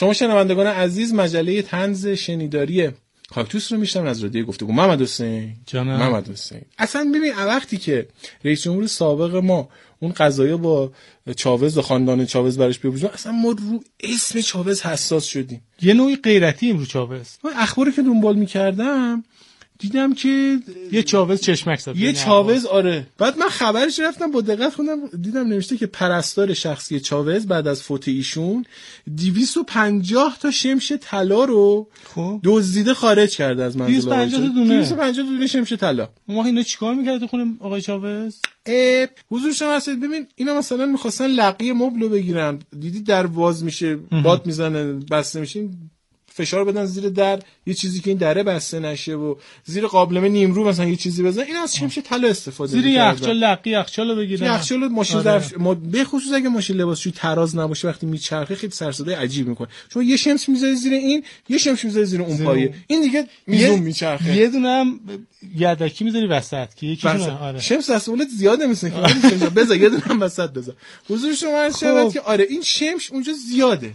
شما شنوندگان عزیز مجله طنز شنیداری کاکتوس رو میشنم از رادیو گفتگو. محمد حسین اصلا ببین وقتی که رئیس جمهور سابق ما اون قضایا با چاوز و خاندان چاوز برش بپوشون، اصلا ما رو اسم چاوز حساس شدیم. یه نوعی غیرتیم رو چاوز. من اخباری که دنبال میکردم دیدم که یه چاوز چشمک زد، یه چاوز آره. بعد من خبرش رفتم با دقت خوندم، دیدم نوشته که پرستار شخصی چاوز بعد از فوت ایشون 250 تا شمش طلا رو دزدیده خارج کرده از منزل. 250 دونه شمش طلا. ما اینا چیکار می‌کرد تو خونه آقای چاوز؟ حضور شما هستید. ببین اینا مثلا می‌خواستن لقی مبل رو بگیرن، دیدی در باز میشه، باد میزنه، بسته میشه، فشار بدن زیر در یه چیزی که این دره بسته نشه و زیر قابلمه نیمرو مثلا یه چیزی بزنن. این از شمش طلا استفاده زیر یخچال لقی یخچالو بگیرن. یخچال ماشین ظرف به خصوص اگه ماشین لباسشویی تراز نباشه وقتی میچرخه خیلی سر صدای عجیب میکنه، چون یه شمش میذاری زیر این، یه شمش میذاری زیر اون پایه، این دیگه میزون میچرخه. یه دونه هم یدکی میذاری وسط که یکیشون آره شمش دستمال زیاده مثلا که بذار یه دونه هم وسط بذار. حضور شما شد که آره این شمش اونجا زیاده.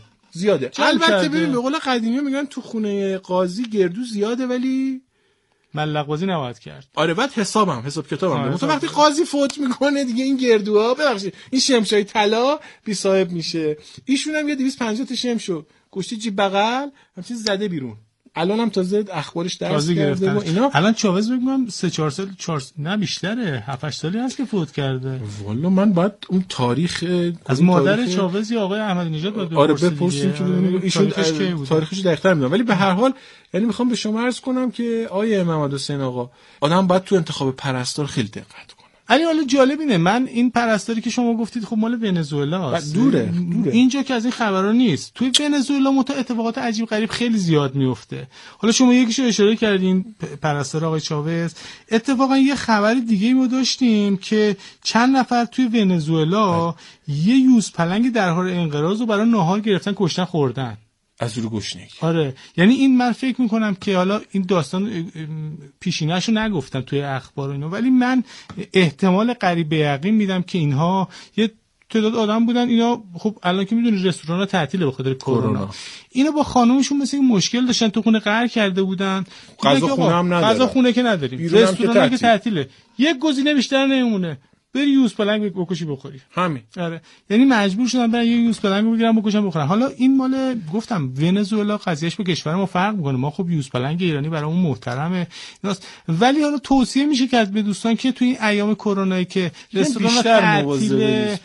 البته ببین به قول قدیمی میگن تو خونه قاضی گردو زیاده ولی ملق بازی نباید کرد. آره بعد حساب کتابم داره. مثلا وقتی قاضی فوت میکنه دیگه این گردوها ببخشید این شمشای طلا بی صاحب میشه. ایشون هم یه 250 تا شمشو گشتی جیب بغل همچین زده بیرون. الان هم تازه اخبارش درس کرده و اینا. الان چاوز بگم 3-4 سال نه بیشتره 7-8 سالی هست که فوت کرده. والا من بعد اون تاریخ از مادر چاوز یا آقای احمدی نژاد باید بپرسیم که ببینیم ایشون تاریخش دقیق‌تر میدونم. ولی به هر حال یعنی میخوام به شما عرض کنم که آیه محمد حسین آقا آدم باید تو انتخاب پرستار خیلی دقت کنه. علی حالا جالب اینه من این پرستاری که شما گفتید خب مال ونزوئلا است. دوره. اینجا که از این خبرا نیست. توی ونزوئلا اتفاقات عجیب غریب خیلی زیاد میفته. حالا شما یکیشو اشاره کردین پرستار آقای چاوز. اتفاقا یه خبر دیگه ما داشتیم که چند نفر توی ونزوئلا یه یوز پلنگ در حال انقراض رو برای ناهار گرفتن کشتن خوردن. از رو گشنگی. آره یعنی این من فکر میکنم که حالا این داستان پیشینه‌شو نگفتم توی اخبار و اینا، ولی من احتمال قریب به یقین میدم که اینها یه تعداد آدم بودن. اینا خب الان که میدونی رستوران‌ها تعطیله به خاطر کرونا. اینا با خانومشون مثلا مشکل داشتن، تو خونه قهر کرده بودن. غذا خونه هم نداریم. غذا خونه که نداریم. رستوران که تعطیله. یک گزینه بیشتر نمیمونه. بری یوز پلنگ بکشی بخوری. همین. آره یعنی مجبور شدن برن یه یوز پلنگ بگیرن بکشن بخورن. حالا این مال گفتم ونزوئلا قضیهش با کشور ما فرق میکنه. ما خب یوز پلنگ ایرانی برامون محترمه ایناست، ولی حالا توصیه میشه کرد به دوستان که توی این ایام کرونایی که رستوران تعطیله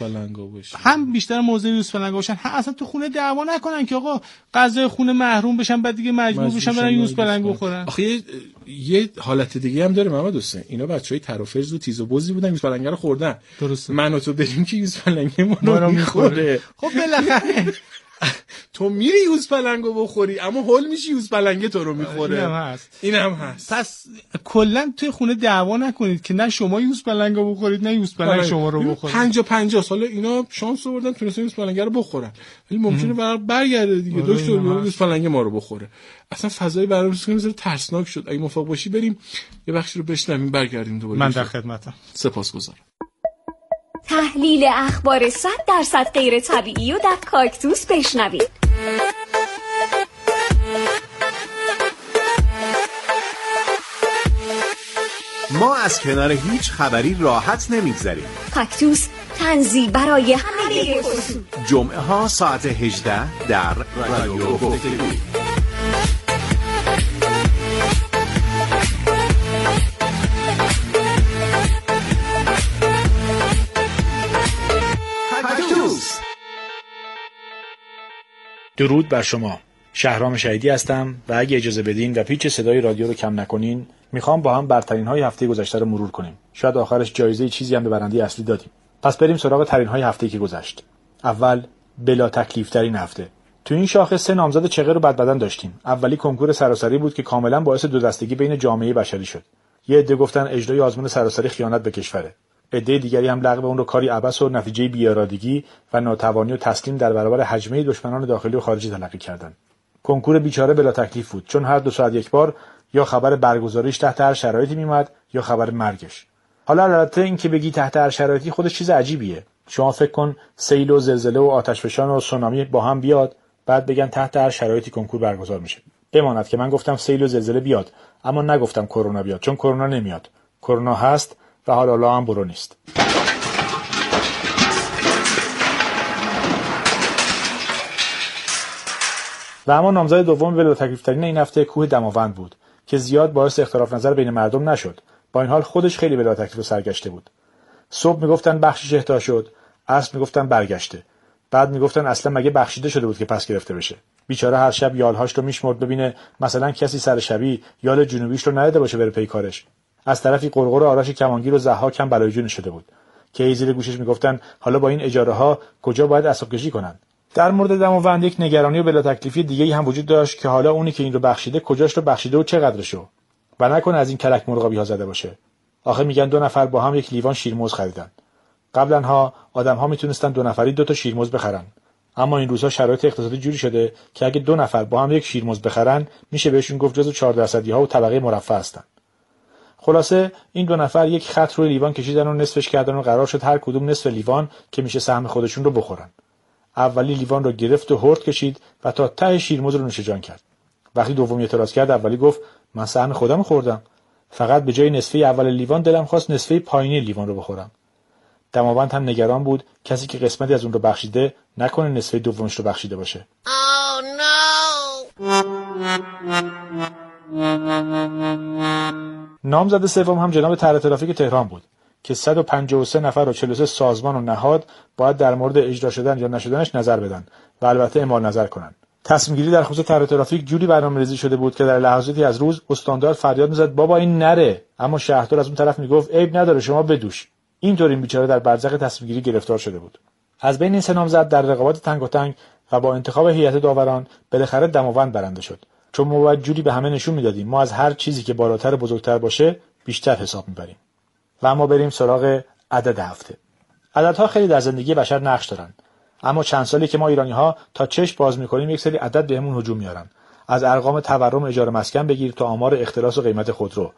هم بیشتر موضوع یوز پلنگ باشن، هم اصلا تو خونه دعوا نکنن که آقا غذای خونه محروم بشن بعد دیگه مجبور بشن برن یوز پلنگ بخورن. آخه یه حالت دیگه هم داره محمد حسین. اینا بچهای ترافرز و تیز و بزی بودن یوز پلنگ رو خوردن. درسته. من و تو بریم که یوز پلنگ ما رو میخوره. خب بالاخره تو میری یوز پلنگو بخوری اما هول میشی یوز پلنگ تو رو میخوره. اینم هست. پس کلا توی خونه دعوا نکنید که نه شما یوز پلنگو بخورید نه یوز پلنگ شما رو بخوره. 50-50 سال اینا شانس آوردن تونستن یوز پلنگ رو بخورن، ولی ممکنه برگرده دیگه دکتر یوز پلنگ ما رو بخوره. اصلا فضای برنامه‌ریزی کنیم ترسناک شد. اگه موافق باشی بریم یه بخشی رو بشنویم برگردیم دوباره. من در خدمتم. سپاسگزارم. تحلیل اخبار 100% غیر طبیعی و در کاکتوس بشنوید. ما از کنار هیچ خبری راحت نمیگذریم. کاکتوس طنزی برای همه خصوص. جمعه ها ساعت 18 در رادیو گفتگو. درود بر شما. شهرام شهیدی هستم و اگه اجازه بدین و پیچ صدای رادیو رو کم نکنین میخوام با هم برترین های هفته گذشته رو مرور کنیم. شاید آخرش جایزه چیزی هم به برنده اصلی دادیم. پس بریم سراغ ترین های هفته که گذشت. اول بلا تکلیف ترین هفته. تو این شاخص 3 نامزد چغر و بدبدن داشتیم. اولی کنکور سراسری بود که کاملا باعث دو دستگی بین جامعه بشری شد. یه عده گفتن اجرای آزمون سراسری خیانت به کشوره. عده دیگری هم لغو اون رو کاری عبث و نتیجه بی‌ارادگی و ناتوانی و تسلیم در برابر هجمه دشمنان داخلی و خارجی تلقی کردند. کنکور بیچاره بلا تکلیف بود، چون هر 2 ساعت یک بار یا خبر برگزاریش تحت هر شرایطی میومد یا خبر مرگش. حالا البته این که بگی تحت هر شرایطی خودش چیز عجیبیه. شما فکر کن سیل و زلزله و آتشفشان و سونامی با هم بیاد، بعد بگن تحت هر شرایطی کنکور برگزار میشه. بماند که من گفتم سیل و زلزله بیاد، اما نگفتم کرونا بیاد، چون کرونا نمیاد. کرونا هست و حالا هم برو نیست. و اما نامزد دوم بلا تکلیف ترین این هفته کوه دماوند بود که زیاد باعث اختلاف نظر بین مردم نشد. با این حال خودش خیلی بلا تکلیف و سرگشته بود. صبح میگفتن بخشش اهدا شد، عصر میگفتن برگشته. بعد میگفتن اصلا مگه بخشیده شده بود که پس گرفته بشه. بیچاره هر شب یالهاش رو میشمرد ببینه مثلا کسی سر شبی یال جنوبیش رو ندیده باشه بره پی کارش. از طرفی قرقر آرش کمانگیر و ضحاک هم بلای جون شده بود که ای زیر گوشش میگفتن حالا با این اجاره ها کجا باید اسباب کشی کنن. در مورد دماوند یک نگرانی و بلا تکلیفی دیگه‌ای هم وجود داشت که حالا اونی که این رو بخشیده کجاش رو بخشیده و چقدرشو، و نکنه از این کلک مرغابی‌ها زده باشه. آخه میگن 2 نفر با هم یک لیوان شیرموز خریدن. قبلنها آدم‌ها میتونستن 2 نفری 2 تا شیرموز بخرن، اما این روزها شرایط اقتصادی جوری شده که اگه 2 نفر با هم یک شیرموز بخرن میشه بهشون گفت جزو 4%ها و طبقه مرفه هستن. خلاصه این 2 نفر یک خط روی لیوان کشیدن و نصفش کردن و قرار شد هر کدوم نصف لیوان که میشه سهم خودشون رو بخورن. اولی لیوان رو گرفت و هورد کشید و تا ته شیرموز رو نوشجان کرد. وقتی دومی اعتراض کرد اولی گفت من سهم خودم خوردم، فقط به جای نصفه اول لیوان دلم خواست نصفه پایینی لیوان رو بخورم. دماوند هم نگران بود کسی که قسمتی از اون رو بخشیده نکنه نصفه دومش رو بخشیده باشه. نامزد سوم هم جناب طرح ترافیک تهران بود که 153 نفر و 43 سازمان و نهاد باید در مورد اجرا شدن یا نشدنش نظر بدن و البته اعمال نظر کنن. تصمیم گیری در خصوص طرح ترافیک جوری برنامه‌ریزی شده بود که در لحظاتی از روز استاندار فریاد می‌زد بابا این نره، اما شهردار از اون طرف میگفت عیب نداره شما بدوش. اینطور این بیچاره در برزخ تصمیم گیری گرفتار شده بود. از بین این سه نامزد در رقابت تنگاتنگ و با انتخاب هیئت داوران بالاخره دماوند برنده شد، چون ما باید جوری به همه نشون میدادیم ما از هر چیزی که بالاتر و بزرگتر باشه بیشتر حساب میبریم. و اما بریم سراغ عدد هفته. عددها خیلی در زندگی بشر نقش دارن، اما چند سالی که ما ایرانی‌ها تا چشم باز می‌کنیم یک سری عدد بهمون هجوم میارن. از ارقام تورم اجاره مسکن بگیر تا آمار اختلاس و قیمت خودرو.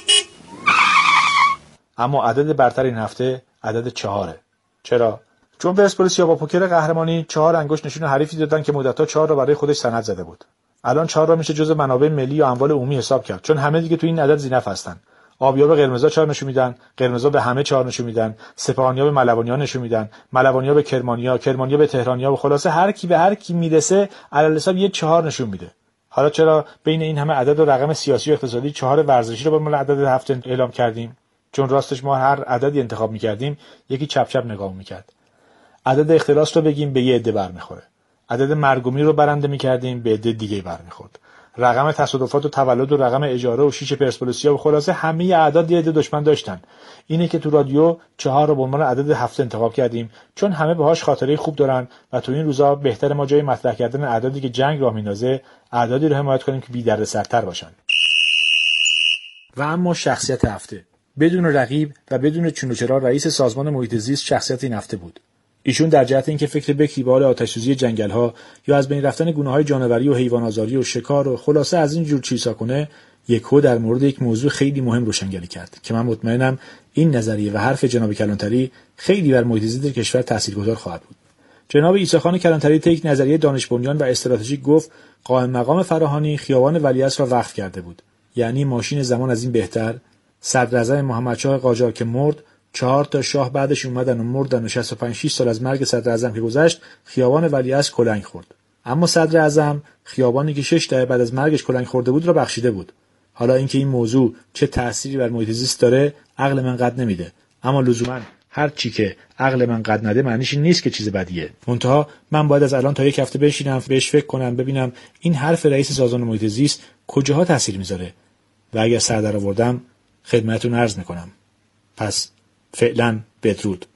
اما عدد برتر این هفته عدد 4. چرا؟ چون پرسپولیسیا با پوکر قهرمانی 4 انگشت نشون حریفی دادن که مدت‌ها 4 رو برای خودش سند زده بود. الان 4 رو میشه جزء منابع ملی و اموال عمومی حساب کرد، چون همه دیگه تو این عدد ذینفع هستن. آبیاب قرمزا 4 نشون میدن، قرمزا به همه 4 نشون میدن، سپاهانیا به ملوانیا نشون میدن، ملوانیا به کرمانیا، کرمانیا به تهرانیا و خلاصه هر کی به هر کی میرسه علل حساب یه 4 نشون میده. حالا چرا بین این همه عدد و رقم سیاسی و اقتصادی 4 ورزشی رو به عنوان عدد هفته اعلام کردیم؟ چون راستش ما هر عددی انتخاب میکردیم یکی چپ چپ نگاه میکرد. عدد اختلاس رو بگیم به یه عده برمیخوره. عدد مرگومی رو برنده میکردیم به عده دیگه برمیخورد. رقم تصادفات و تولد و رقم اجاره و شیش پرسپولیسیا و خلاصه همه اعداد یه عده دشمن داشتن. اینه که تو رادیو 4 رو به عنوان عدد هفته انتخاب کردیم، چون همه باهاش خاطره خوب دارن و تو این روزا بهتر ما جای مطرح کردن اعدادی که جنگ راه میندازه اعدادی رو حمایت کنیم که بی‌دردسرتر باشن. و اما شخصیت هفته بدون رقیب و بدون چون و چرا رئیس سازمان محیط زیست شخصیت این هفته بود. ایشون در جهت اینکه فکر بکری به حال آتش‌سوزی جنگل‌ها یا از بین رفتن گونه‌های جانوری و حیوان‌آزاری و شکار و خلاصه از این جور چیزا کنه، یکو در مورد یک موضوع خیلی مهم روشنگری کرد که من مطمئنم این نظریه و حرف جناب کلانتری خیلی بر محیط زیست کشور تاثیرگذار خواهد بود. جناب عیسی‌خان کلانتری طی یک نظریه دانش بنیان و استراتژیک گفت قائم مقام فراهانی خیابان ولیعصر را وقف کرده بود، یعنی ماشین زمان از این بهتر. صدراعظم محمدشاه قاجار که مرد، 4 تا شاه بعدش اومدن و مردن و 65 سال از مرگ صدراعظم که گذشت خیابان ولیعصر کلنگ خورد. اما صدراعظم خیابانی که 6 دهه بعد از مرگش کلنگ خورده بود را بخشیده بود. حالا اینکه این موضوع چه تأثیری بر محیط زیست داره عقل من قد نمیده، اما لزوما هر چی که عقل من قد نده معنیش این نیست که چیز بدیه. منتها من باید از الان تا یک هفته بشینم بهش فکر کنم ببینم این حرف رئیس سازمان محیط زیست کجاها تأثیر میذاره و اگر سر در آوردم خدمتتون عرض میکنم. پس فعلا بدرود.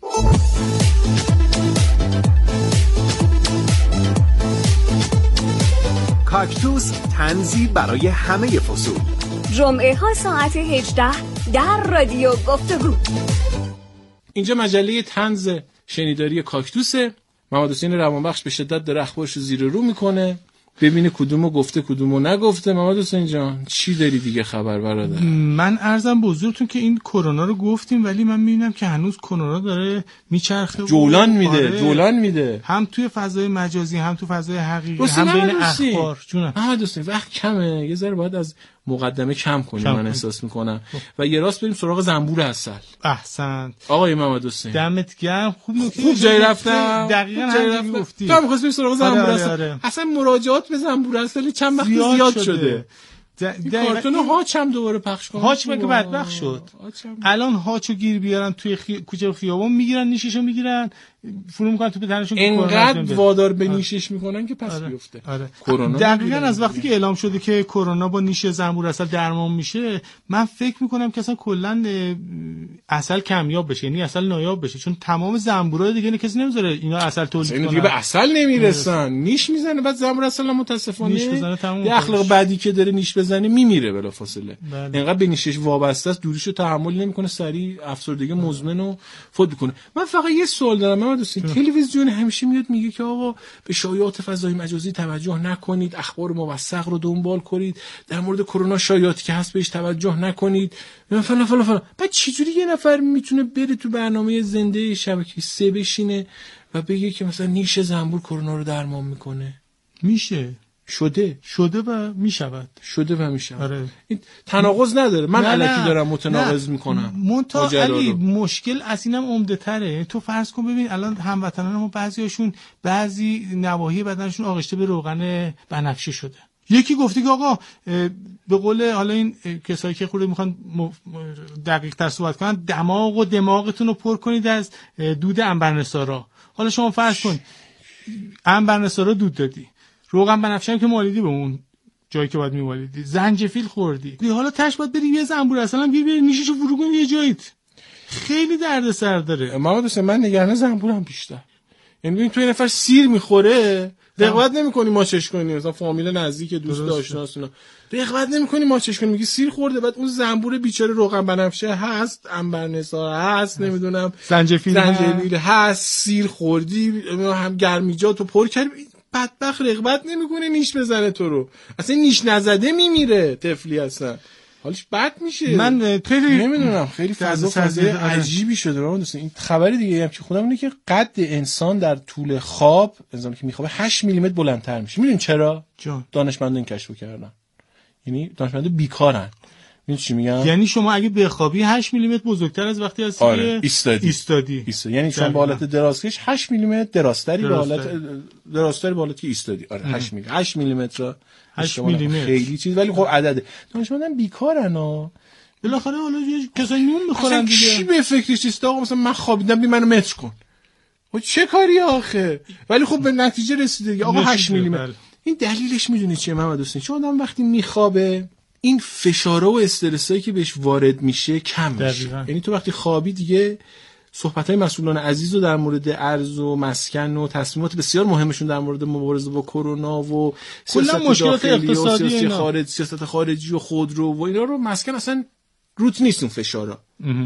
کاکتوس طنزی برای همه فصول. جمعه ها ساعت 18 در رادیو گفتگو. اینجا مجله طنز شنیداری کاکتوسه. محمد حسین روانبخش به شدت داره اخبارش رو زیر رو میکنه ببینه کدومو گفته کدومو نگفته. محمد حسین جان چی داری دیگه خبر برادر؟ من عرضم به حضورتون که این کرونا رو گفتیم، ولی من میبینم که هنوز کرونا داره میچرخه، جولان میده جولان میده، هم توی فضای مجازی هم تو فضای حقیقی، هم بین اخبار. جونم محمد حسین وقت کمه، یه ذره باید از مقدمه کم کنیم من احساس میکنم و یه راست بریم سراغ زنبور عسل. احسنت آقای محمد حسین، دمت گرم. خوب جای رفتم. دقیقاً همین گفتی. تو می‌خواستی بریم سراغ زنبور عسل. اصلا مراجعات به زنبور عسل چند وقت زیاد شده. کارتون هاچ هم دوباره پخش کنن. هاچ مگه بدبخت شد؟ الان هاچو گیر بیارن توی کوچه خیابون، میگیرن نیششو میگیرن فرو میکنن تو بدنشون، اینقدر وادار به نیشش میکنن که پس بیفته. کرونا دقیقاً از وقتی که اعلام شده که کرونا با نیش زنبور عسل درمان میشه، من فکر میکنم که اصلا کلا عسل کمیاب بشه، یعنی عسل نایاب بشه، چون تمام زنبورا دیگه کسی نمیذاره اینا عسل تولید کنن. اینا به عسل نمیرسن، نیش میزنه. بعد زنبور عسل متاسفانه یه اخلاق بدی که داره، نیش بزنه میمیره بلافاصله. اینقدر به نیشش وابسته است، دوریشو تحمل نمیکنه، سریع افسردگی مزمن و فوت میکنه. من فقط یه سوال دارم محمد حسین، تلویزیون همیشه میاد میگه که آقا به شایعات فضای مجازی توجه نکنید، اخبار موثق رو دنبال کنید، در مورد کرونا شایعاتی که هست بهش توجه نکنید، فلان فلان فلان. بعد چجوری یه نفر میتونه بره تو برنامه زنده شبکه 3 بشینه و بگه که مثلا نیش زنبور کرونا رو درمان میکنه؟ میشه، شده و میشود. آره. این تناقض نداره. من الکی دارم متناقض میکنم. علی مشکل از اینم عمده تره. تو فرض کن ببین الان هموطنان ما بعضی نواحی بدنشون آغشته به روغن بنفشه شده. یکی گفته که آقا به قول حالا این کسایی که خورده میخوان دقیق تر صحبت کنن، دماغ و دماغتون رو پر کنید از دود عنبرنثارا. حالا شما فرض کن عنبرنثارا دود دادی، روغن بنفشه هم که مالیدی به اون جایی که باید میمالیدی، زنجفیل خوردی، حالا تاش باید بری یه زنبور عسل هم بری نیششو فرو کنی یه جاییت. خیلی دردسر داره. محمد حسین من نگران زنبورم بیشتر. یعنی ببین تو یه نفر سیر میخوره، رغبت نمیکنی ماچش کنی، مثلا فامیل نزدیک دوست آشناس اینا، رغبت نمیکنی ماچش کنی، میگی سیر خورده. بعد اون زنبور بیچاره روغن بنفشه هست، عنبرنثار هست، نمیدونم زنجفیل هست، سیر خوردی، هم گرمیجاتو پر کردی، بدبخت رغبت نمیکنه نیش بزنه تو رو. اصلا نیش نزده میمیره طفلی اصلا. حالش بد میشه. من خیلی نمیدونم، خیلی فضای عجیبی شده. من دوست این خبر دیگه هم که خودم اینه که قد انسان در طول خواب، انسانی که میخوابه 8 میلیمتر بلندتر میشه. میدونین چرا؟ دانشمندان این کشفو کردن. یعنی دانشمندا بیکارن. میدونی چی میگم؟ یعنی شما اگه بخوابی 8 میلیمتر بزرگتر از وقتی هستی که ایستادی. یعنی شما با حالت درازکش 8 میلیمتر درازتری به حالت درازتری به حالت ایستادی. آره 8 میلیمتر 8 میلیمتر خیلی چیز، ولی خب عدده. دانشمندان بیکارن ها. بالاخره حالا کسایی نون میخورن دیگه. چی به فکرش نیست آقا مثلا من خوابیدم بی منو متر کن. خب چه کاری آخه؟ ولی خب به نتیجه رسیده دیگه آقا 8 میلیمتر. این دلیلش میدونی چیه محمد حسین؟ چون آدم وقتی میخوابه این فشارها و استرسایی که بهش وارد میشه کم میشه. یعنی تو وقتی خوابی دیگه صحبت‌های مسئولان عزیز رو در مورد ارز و مسکن و تصمیمات بسیار مهمشون در مورد مبارزه با کرونا و کلا مشکلات اقتصادی و سیاست خارجی و خودرو و اینا رو مسکن اصلا روت نیست اون فشارا.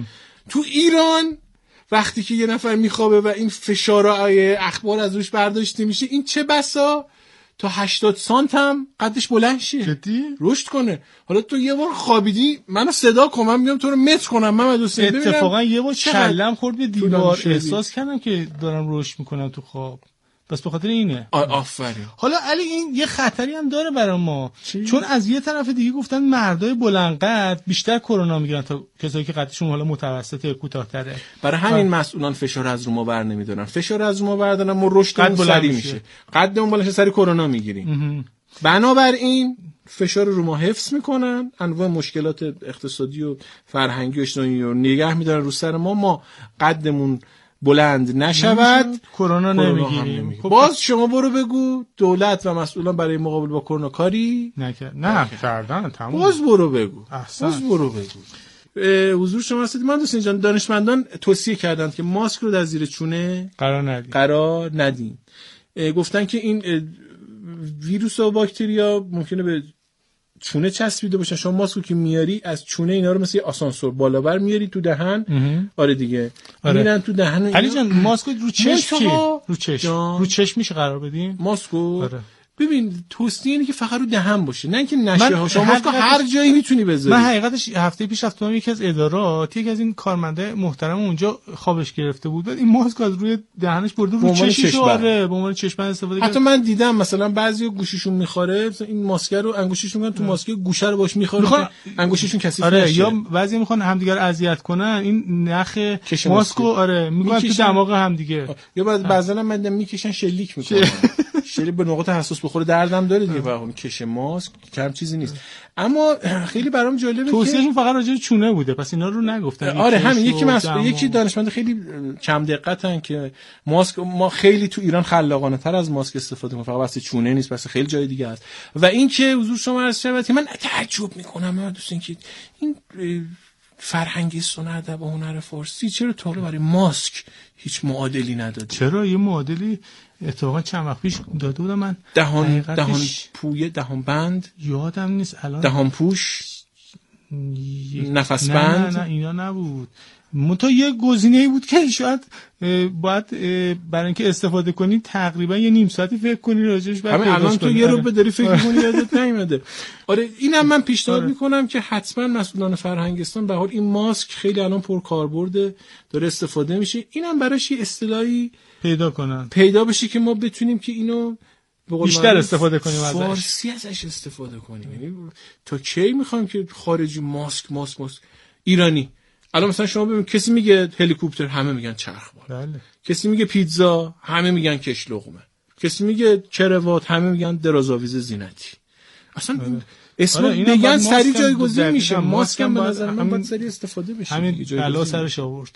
تو ایران وقتی که یه نفر میخوابه و این فشارا اخبار از روش برداشته میشه، این چه بسا تا 80 سانت هم قدش بلند شه، جدی رشد کنه. حالا تو یه بار خوابیدی منو صدا کن، من میام تو رو متر کنم محمد حسین. اتفاقا یه بار کلم خورد به دیوار، احساس کردم که دارم رشد میکنم تو خواب. بس به خاطر اینه. آفرین. حالا علی این یه خطری هم داره برای ما، چون از یه طرف دیگه گفتن مردای بلند قد بیشتر کرونا میگیرن تا کسایی که قدشون حالا متوسط یا کوتاه‌تره. برای همین مسئولان فشار از رو ما بر نمیدارن. فشار از رو ما بردارن ما رشدمون سریع میشه. قدمون بالا شه سری کرونا میگیریم. بنابراین فشار رو ما حفظ میکنن، انواع مشکلات اقتصادی و فرهنگی و اجتماعی رو نگه میدارن رو سر ما قدمون بلند نشود، کرونا نمیگیریم. باز شما برو بگو دولت و مسئولان برای مقابله با کرونا کاری کردن. تمام. باز برو بگو. حضور شما هستید من دوست جان. دانشمندان توصیه کردند که ماسک رو در زیر چونه قرار ندین. گفتن که این ویروس و باکتریا ممکنه به چونه چسبیده باشن. شما ماسکو که میاری از چونه اینا رو مثل آسانسور بالا بر میاری تو دهن. آره دیگه میرن تو دهن. علی جان ماسکو رو چشم رو چشم میشه قرار بدیم؟ ماسکو ببین توصیه اینه که فقط رو دهن باشه، نه اینکه نشه ها. شما ماسک هر جایی میتونی بذاری. من حقیقتش هفته پیش رفتم یکی از ادارات، یکی از این کارمنده محترم اونجا خوابش گرفته بود، بعد این ماسک از روی دهنش برده رو چشش، آره به عنوان چشمن استفاده کرد. حتی من دیدم مثلا بعضیا گوشیشون میخوره، این ماسک رو انگشتشون میگن تو ماسک گوشه رو باش میخوره، انگشتشون کثیف آره نشه. یا بعضی میخوان همدیگه رو اذیت کنن، این نخ ماسکو آره میگن تو دماغ همدیگه، یا بعضا من میکشن شلیک میکنن. شلی به نقطه حساس بخوره دردم داره دیگه، واقعا کش ماسک کم چیزی نیست. اما خیلی برام جالبه که توصیهشون فقط راجع به چونه بوده، پس اینا رو نگفتن. آره همین یکی دانشمند خیلی کم دقتن که ماسک ما خیلی تو ایران خلاقانه تر از ماسک استفاده می‌کنیم، فقط واسه چونه نیست، بس خیلی جای دیگه هست. و این که حضور شما عرض شود که من تعجب می‌کنم من دوستان که این فرهنگ سنت و هنر فارسی چرا تا برای ماسک هیچ معادلی نداده؟ چرا یه معادلی اتفاقا چند وقت پیش داده بودم من. دهان پویه، دهان بند، یادم نیست الان. دهان پوش، نفس بند. نه اینا نبود. منتها یه گزینه‌ای بود که شاید باید برای اینکه استفاده کنی تقریبا یه نیم ساعتی فکر کنی راجعش، بعد الان تو یه رو بداری فکر کنی یادت نمیاد. آره اینم من پیشنهاد میکنم که حتما مسئولان فرهنگستان، به حال این ماسک خیلی الان پرکاربرد داره استفاده میشه، اینم براش یه اصطلاحی پیدا بشه که ما بتونیم که اینو بیشتر استفاده کنیم، فارسی ازش استفاده کنیم. یعنی تا کی میخوایم که خارجی ماسک ایرانی؟ الان مثلا شما ببین کسی میگه هلیکوپتر، همه میگن چرخبال. بله. کسی میگه پیتزا، همه میگن کش لقمه. کسی میگه کراوات، همه میگن درازآویز زینتی. اصلا اسم میگن سری جایگزین میشه. ماسک هم به نظر من باید سری استفاده بشه. همین بلا سرش آورد.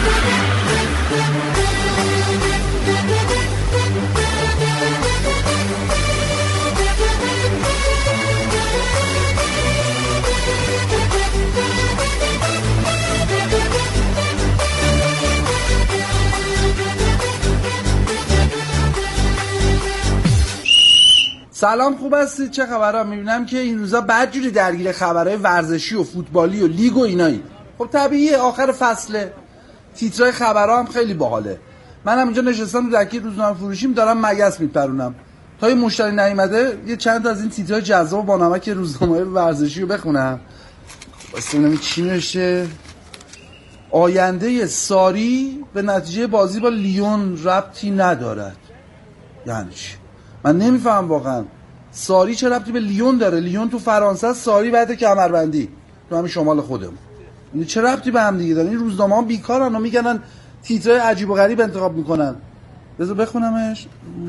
سلام، خوب هستید؟ چه خبرها؟ میبینم که این روزا بدجوری درگیر خبرهای ورزشی و فوتبالی و لیگ و اینایی. خب طبیعیه، آخر فصله، تیترای خبرها هم خیلی باحاله. منم اینجا نشستم تو دکی روزنامه فروشیم دارم مگس میپرونم تا یه مشتری نیومده یه چند تا از این تیترای جذاب با نمک روزنامه ورزشی رو بخونم. واسه ببینم چی نوشته. آینده ساری به نتیجه بازی با لیون ربطی ندارد. یعنی چی؟ من نمیفهم واقعا. ساری چه ربطی به لیون داره؟ لیون تو فرانسه، ساری بعد کمربندی تو همین شمال خودمون. این چه ربطی به هم دیگه داره؟ این روزنامه‌ها بیکارن و میگنن تیترای عجیب و غریب انتخاب میکنن. بذار بخونمش.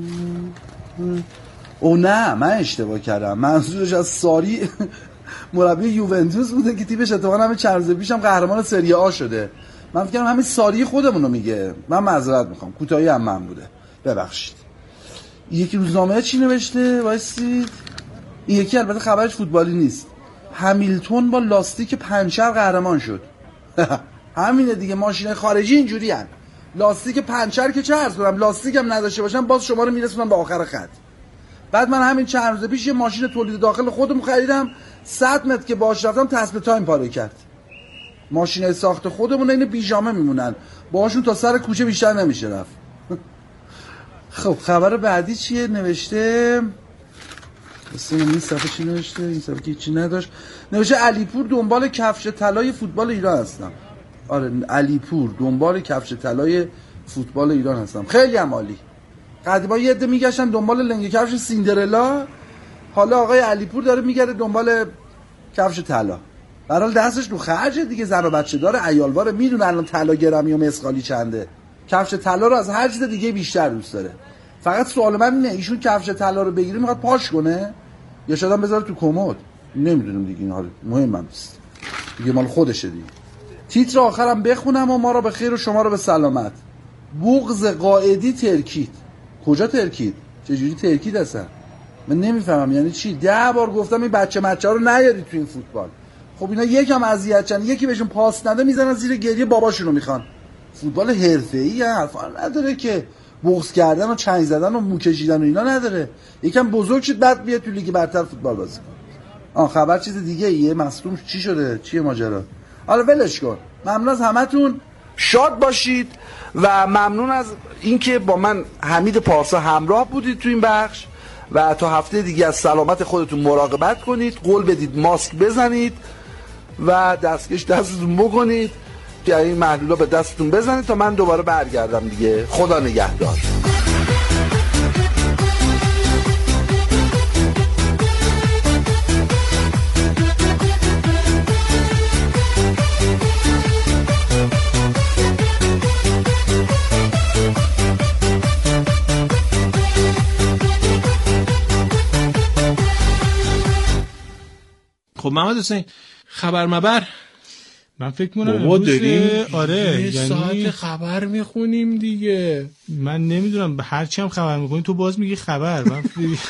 او نه، من اشتباه کردم. منظورش از ساری مربی یوونتوس بوده که تیمش اتفاقا همین چند روز پیشم قهرمان سری آ شده. من فکر کنم همین ساری خودمون رو میگه. من معذرت میخوام، کوتاهی هم من بوده، ببخشید. یکی روزنامه چی نوشته؟ وایسید. این یکی البته خبرش فوتبالی نیست. همیلتون با لاستیک پنچر قهرمان شد. همینه دیگه، ماشین خارجی اینجوری هن. لاستیک پنچر که چه عرض کنم، لاستیک هم نداشته باشم باز شما رو میرسونم به آخر خط. بعد من همین چند روز پیش یه ماشین تولید داخل خودم خریدم، 100 متر که باهاش رفتم تسبیح تایم پاره کرد. ماشین ساخت خودمون این بیجامه میمونن، باهاشون تا سر کوچه بیشتر نمیشه رفت. خب خبر بعدی چیه؟ نوشته این صفحه چی نوشته؟ این صفحه که چی نداشت. نوشته علیپور دنبال کفش طلای فوتبال ایران هستم. آره علیپور دنبال کفش طلای فوتبال ایران هستم. خیلی هم عالی. قدیما یه عده میگشتن دنبال لنگ کفش سیندرلا، حالا آقای علیپور داره میگره دنبال کفش طلا. برحال دستش تو خرجه دیگه، زن و بچه داره، عیالواره، میدونه الان طلا گرمی و مسقالی چنده. کفش طلا رو از هر چیز دیگه بیشتر دوست داره. فقط سوال من اینه ایشون کفش طلا رو بگیره میخواد پاش کنه یا شاید هم بذاره تو کمد؟ نمیدونم دیگه، این حال مهمم نیست دیگه، مال خودشه دیگه. تیتر آخرم بخونم و ما رو به خیر و شما رو به سلامت. بغض قائدی ترکید. کجا ترکید؟ چجوری ترکید اصلا؟ من نمیفهمم یعنی چی. 10 بار گفتم این بچه ها رو نیارید تو این فوتبال. خب اینا یکم اذیتن، یکی بهشون پاس نده میزنن زیر گریه باباشون رو میخوان. فوتبال حرفه‌ای حرفا نداره که، بغض کردن و چنگ زدن و مو کشیدن و اینا نداره. یکم بزرگ شد بعد بیاد تو لیگ برتر فوتبال بازی کن. خبر چیز دیگه ایه. مصدوم چی شده؟ چیه ماجرا؟ حالا ولش کن. ممنون از همتون، شاد باشید و ممنون از اینکه با من حمید پارسا همراه بودید تو این بخش و تا هفته دیگه از سلامت خودتون مراقبت کنید، قول بدید ماسک بزنید و دستکش دستتون بکنید، این محلولا به دستتون بزنید تا من دوباره برگردم دیگه. خدا نگهدار. خب محمد حسین خبر مبر من فکر کنم بابا داریم آره یه ساعت خبر میخونیم دیگه. من نمیدونم به هر چی هم خبر میکنی تو باز میگی خبر. من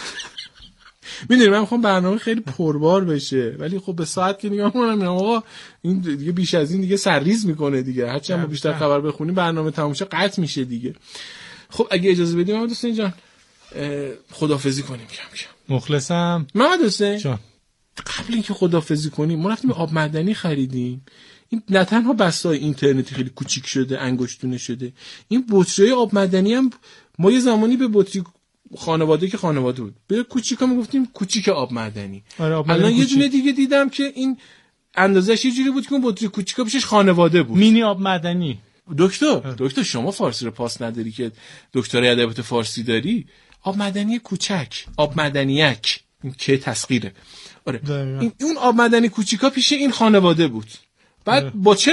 میدونی من میخوام برنامه خیلی پربار بشه ولی خب به ساعت که نگاه کنم آقا این دیگه بیش از این دیگه سرریز میکنه دیگه. هرچی هم بیشتر خبر بخونیم برنامه تموم شه قطع میشه دیگه. خب اگه اجازه بدیم محمد حسین جان خداحافظی کنیم کم کم. مخلصم محمد حسین جان. قبل اینکه خداحافظی کنیم ما رفتیم آب معدنی خریدیم. این نه تنها بسته‌های اینترنتی خیلی کوچیک شده انگشتونه شده، این بطری آب معدنی هم ما یه زمانی به بطری خانواده که خانواده بود به کوچیکا میگفتیم کوچیک آب معدنی. الان یه دونه دیگه دیدم که این اندازه‌اش یه جوری بود که اون بطری کوچیکا پیشش خانواده بود. مینی آب معدنی. دکتر شما فارسی رو پاس نداری که دکترای ادبیات فارسی داری؟ آب معدنی کوچک، آب معدنیک، این که تسخیره. آره اون آب معدنی کوچیکا پیش این خانواده بود. بعد با چه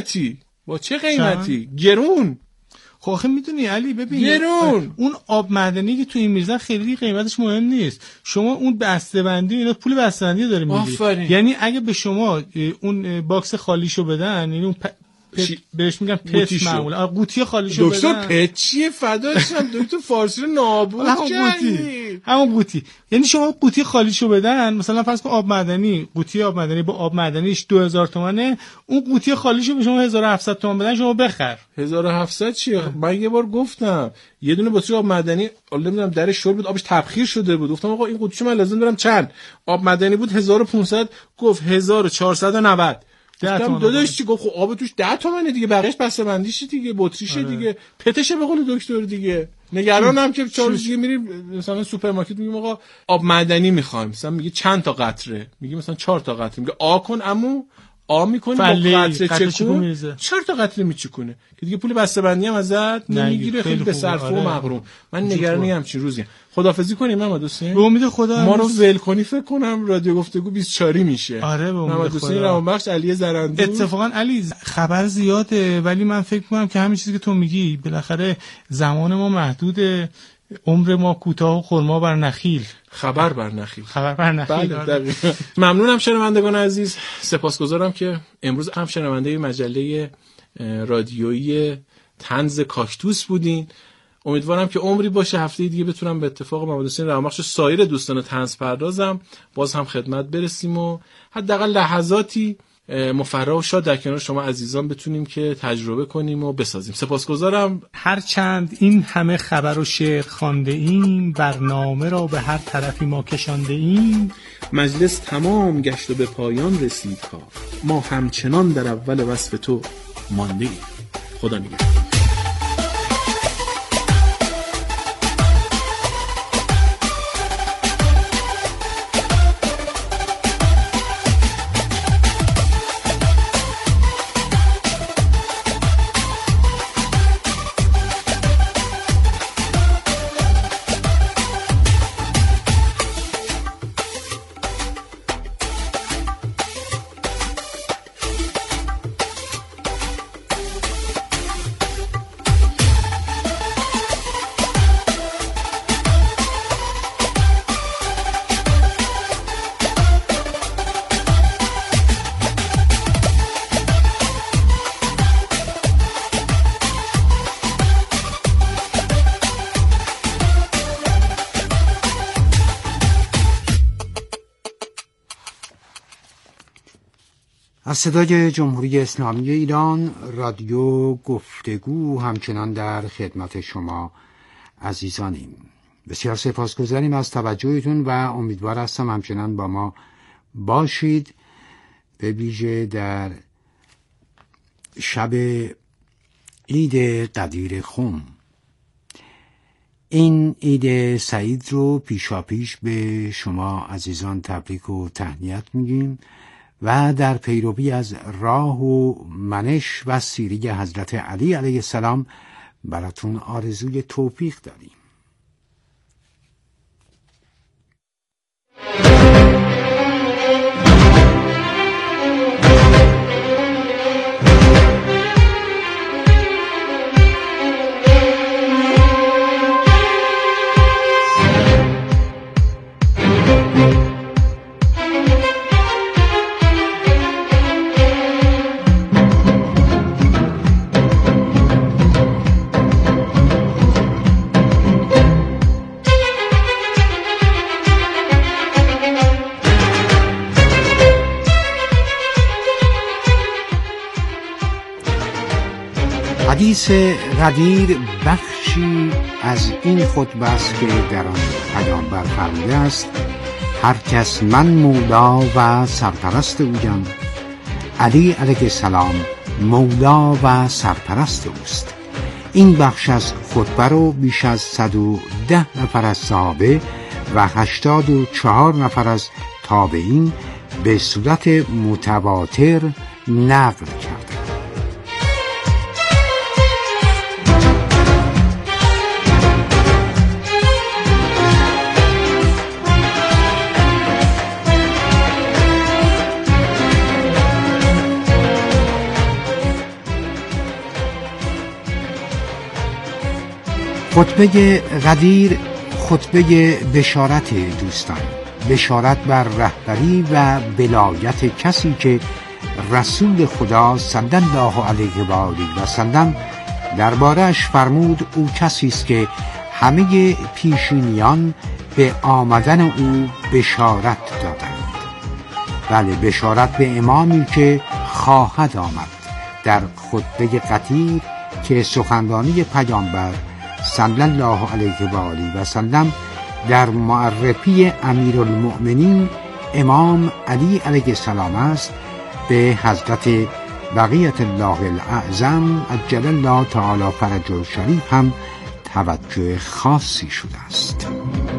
قیمتی؟ گرون. خب آخه میدونی علی ببین گرون. اون آب معدنی که تو این میرزن خیلی قیمتش مهم نیست. شما اون بسته‌بندی اینا پول بسته‌بندی داره میگیری. یعنی اگه به شما اون باکس خالیشو بدن، یعنی اون بهش میگن پت معمولا قوطی خالیشو بدن. دکتر پت چیه فداشم دکتر فارسی رو نابود کردی. همون قوطی یعنی شما قوطی خالیشو بدن، مثلا فرض کن آب معدنی، قوطی آب معدنی با آب معدنیش 2000 تومانه، اون قوطی خالیشو به شما 1700 تومان بدن شما بخر. 1700 چیه؟ من یه بار گفتم یه دونه بطری آب معدنی نمیدونم درش شل بود آبش تبخیر شده بود، گفتم آقا این قوطیشو من لازم دارم چند؟ آب معدنی بود 1500، گفت 1490. گفتم داداش چی؟ گفت خب آب توش 10 تومنه دیگه، بقیه‌اش بسته‌بندیشه دیگه، بطریشه دیگه، پتشه به قول دکتر دیگه. نگرانم که 4 روز دیگه میریم مثلا سوپرمارکت میگیم آقا آب معدنی میخوایم، مثلا میگه چند تا قطره، میگه مثلا 4 تا قطره، میگه آ کن عمو، آ میکنی با قطره چکون 4 تا قطره میچکونه که دیگه پول بسته‌بندی هم ازت نمیگیره. خیلی به صرفه و مغروم. من نگرانی همچین روزی. خداحافظی کنیم محمد حسین. به امید خدا ما رو ول کنی فکر کنم رادیو گفتگو 24 میشه. آره به امید محمد حسین روانبخش علی زرندو. اتفاقا علی خبر زیاده ولی من فکر میکنم که همین چیزی که تو میگی بالاخره زمان ما محدوده، عمر ما کوتاه و خرما بر نخیل. خبر بر نخیل. بله دقیقاً. ممنونم شنوندگان عزیز، سپاسگزارم که امروز هم شنونده مجله رادیویی طنز کاکتوس بودین. امیدوارم که عمری باشه هفته دیگه بتونم به اتفاق محمد حسین روانبخش سایر دوستان طنز پردازم باز هم خدمت برسیم و حداقل لحظاتی مفرح و شاد در کنار شما عزیزان بتونیم که تجربه کنیم و بسازیم. سپاسگزارم. هر چند این همه خبر و شعر خوانده ایم، برنامه را به هر طرفی ما کشانده ایم، مجلس تمام گشت و به پایان رسید کار، ما همچنان در اول وصف تو مانده ایم. خدا نگهدار. از صدای جمهوری اسلامی ایران رادیو گفتگو همچنان در خدمت شما عزیزانیم. بسیار سپاسگزاریم از توجهتون و امیدوار هستم همچنان با ما باشید، به ویژه در شب عید قدیر خم. این عید سعید رو پیشاپیش به شما عزیزان تبریک و تهنیت میگیم و در پیروی از راه و منش و سیری حضرت علی علیه السلام براتون آرزوی توفیق داریم. حدیث غدیر بخشی از این خطبه است که در آن پیامبر فرموده است: هر کس من مولا و سرپرست اویم، علی علیه السلام مولا و سرپرست اوست. این بخش از خطبه رو بیش از 110 نفر از صحابه و 84 نفر از تابعین به صورت متواتر نقل کرده. خطبه غدیر خطبه بشارت دوستان، بشارت بر رهبری و ولایت کسی که رسول خدا صلی الله علیه و آله و سلم درباره‌اش فرمود او کسی است که همه پیشینیان به آمدن او بشارت دادند. بله، بشارت به امامی که خواهد آمد. در خطبه غدیر که سخنرانی پیامبر صلی الله علیه و آله و سلم در معرفی امیرالمؤمنین امام علی علیه السلام است، به حضرت بقیت الله الاعظم عجل الله تعالی فرجه الشریف هم توجه خاصی شده است.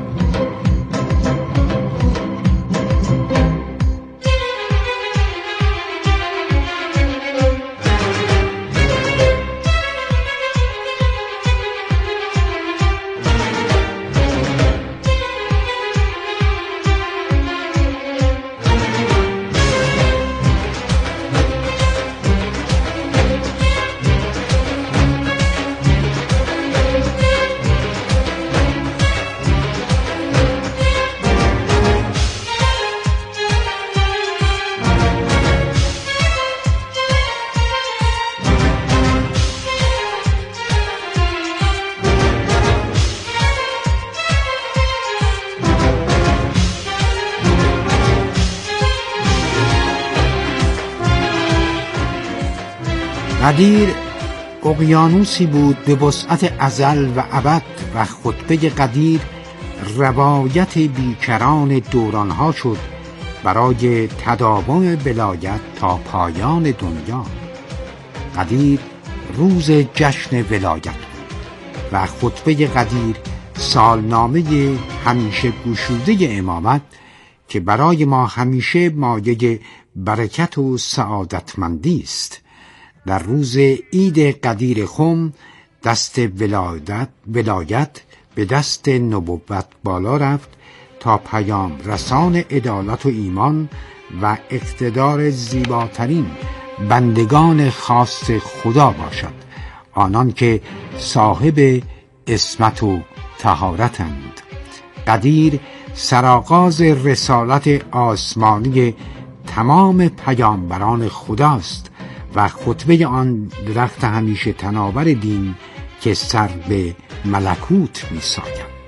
غدیر اقیانوسی بود به وسعت ازل و ابد و خطبه غدیر روایت بیکران دورانها شد برای تداوم ولایت تا پایان دنیا. غدیر روز جشن ولایت بود و خطبه غدیر سالنامه همیشه گشوده امامت که برای ما همیشه مایه برکت و سعادتمندی است. در روز عید غدیر خم دست ولایت به دست نبوت بالا رفت تا پیام رسان عدالت و ایمان و اقتدار زیباترین بندگان خاص خدا باشد، آنان که صاحب عصمت و طهارتند. غدیر سرآغاز رسالت آسمانی تمام پیامبران خداست و خطبه آن درخت همیشه تناور دین که سر به ملکوت می‌ساید.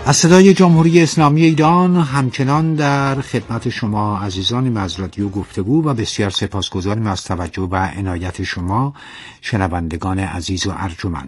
از صدای جمهوری اسلامی ایران همچنان در خدمت شما عزیزانیم از رادیو گفتگو و بسیار سپاسگزاریم از توجه و عنایت شما شنوندگان عزیز و ارجمند.